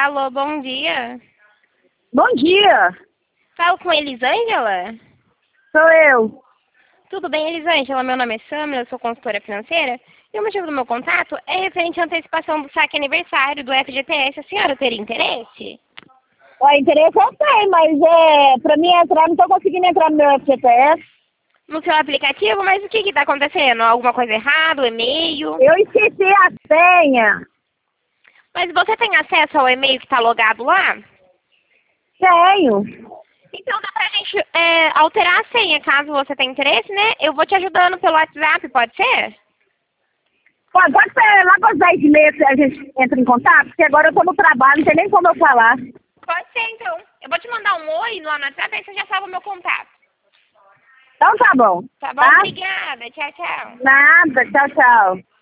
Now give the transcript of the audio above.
Alô, bom dia. Bom dia, Falo com Elisângela? sou eu. Tudo bem, Elisângela? Meu nome é Samila, eu sou consultora financeira. E o motivo do meu contato é referente à antecipação do saque aniversário do FGTS. A senhora teria interesse? O interesse eu tenho, mas pra mim entrar, não tô conseguindo entrar no meu FGTS. No seu aplicativo, mas o que está acontecendo? Alguma coisa errada? O e-mail? Eu esqueci a senha. Mas você tem acesso ao e-mail que está logado lá? Tenho. Então dá pra gente alterar a senha, caso você tenha interesse, né? Eu vou te ajudando pelo WhatsApp, pode ser? Pode ser lá para as 10h30 que a gente entra em contato, porque agora eu tô no trabalho, não tem nem como eu falar. Pode ser, então. Eu vou te mandar um oi no WhatsApp, aí você já salva o meu contato. Então tá bom. Tá bom? Tá? Obrigada. Tchau, tchau. Nada, tchau, tchau.